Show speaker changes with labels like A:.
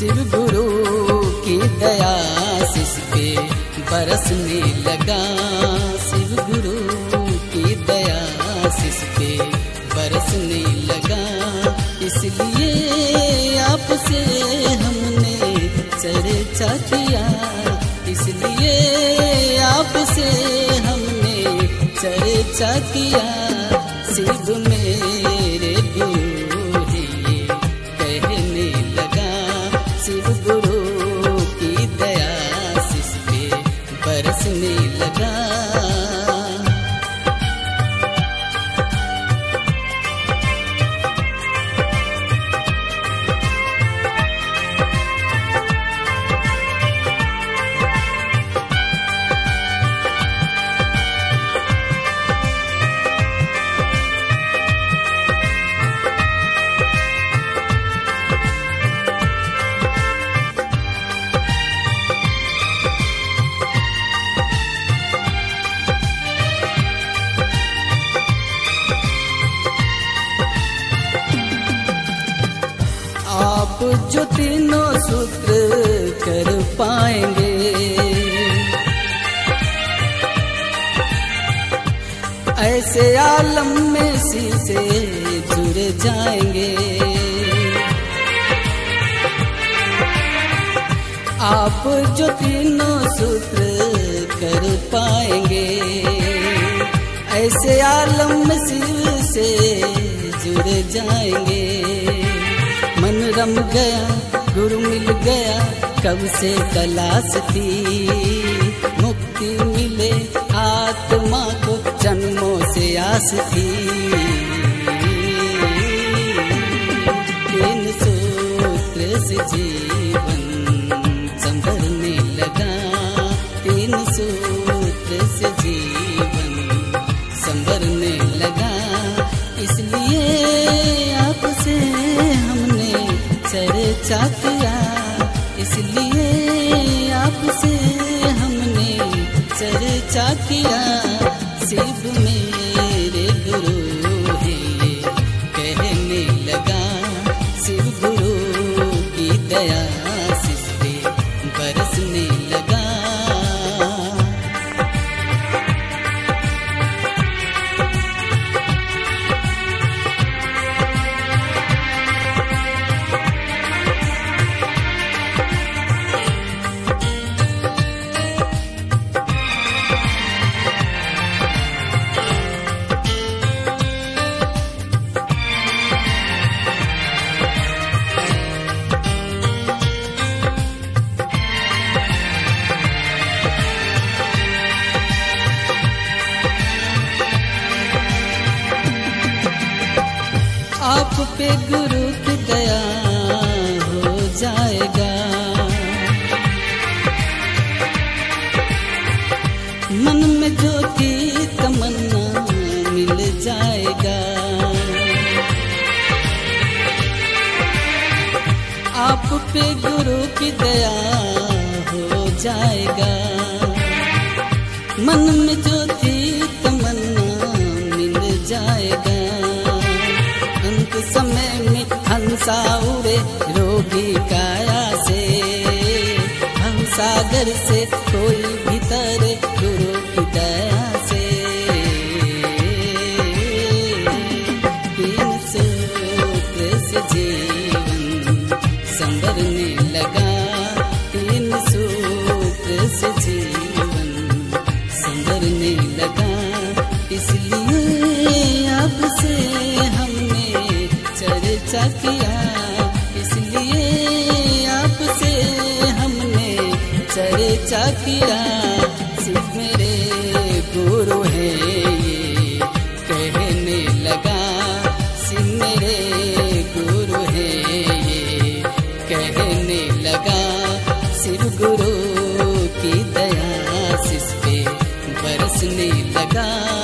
A: शिव गुरु की दया शिष पे बरसने लगा। शिव गुरु की दया शिष पे बरसने लगा। इसलिए आपसे हमने चर्चा किया, इसलिए आपसे हमने चर्चा किया। शिव मेरे गुरु ही कहने लगा। शिव गुरु की दया शिष पे बरसने लगा। आप जो तीनों सूत्र कर पाएंगे, ऐसे आलम में शीशे जुड़ जाएंगे। आप जो तीनों सूत्र कर पाएंगे, ऐसे आलम में शीशे जुड़ जाएंगे। मन रम गया गुरु मिल गया, कब से तलाश थी। मुक्ति मिले आत्मा को जन्मों से आस थी। तीन सूत्र से जीवन संभरने लगा। तीन सूत्र से जीवन संभरने लगा। इसलिए आपसे हमने चर्चा किया, इसलिए आपसे हमने चर्चा किया। शिव मेरे गुरु है कहने लगा। शिव गुरु की दया शिष पे बरसने लगा। आप पे गुरु की दया हो जाएगा। मन में जो थी तमन्ना मिल जाएगा। आप पे गुरु की दया हो जाएगा। मन में जो थी तमन्ना मिल जाएगा। अंत समय में हंसा उड़े रोगी काया से, हम सागर से कोई भीतर गुरु की दया से। तीन सूत्र से जीवन संभरने लगा। तीन सूत्र से जीवन संभरने लगा। इसलिए आपसे हमने चर्चा किया, इसलिए आपसे हमने चर्चा किया। शिव मेरे गुरु है ये कहने लगा। शिव मेरे गुरु है ये कहने लगा। शिव गुरु की दया शिष पे बरसने लगा।